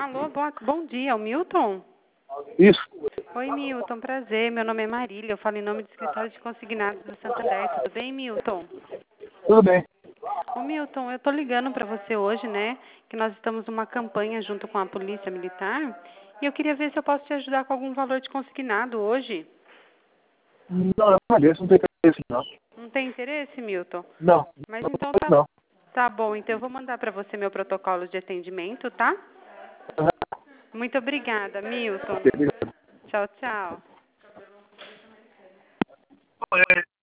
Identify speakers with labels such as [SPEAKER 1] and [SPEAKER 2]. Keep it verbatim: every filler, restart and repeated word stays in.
[SPEAKER 1] Alô, boa, bom dia, é o Milton?
[SPEAKER 2] Isso.
[SPEAKER 1] Oi, Milton, prazer. Meu nome é Marília, eu falo em nome do escritório de consignados do Santander. Tudo bem, Milton?
[SPEAKER 2] Tudo bem.
[SPEAKER 1] Ô, Milton, eu tô ligando para você hoje, né? Que nós estamos numa campanha junto com a Polícia Militar. E eu queria ver se eu posso te ajudar com algum valor de consignado hoje.
[SPEAKER 2] Não, eu agradeço, não tem interesse não.
[SPEAKER 1] Não tem interesse, Milton?
[SPEAKER 2] Não,
[SPEAKER 1] Mas
[SPEAKER 2] não,
[SPEAKER 1] então tá,
[SPEAKER 2] não.
[SPEAKER 1] tá bom. Então eu vou mandar para você meu protocolo de atendimento, tá? Muito obrigada, Milton. Tchau, tchau.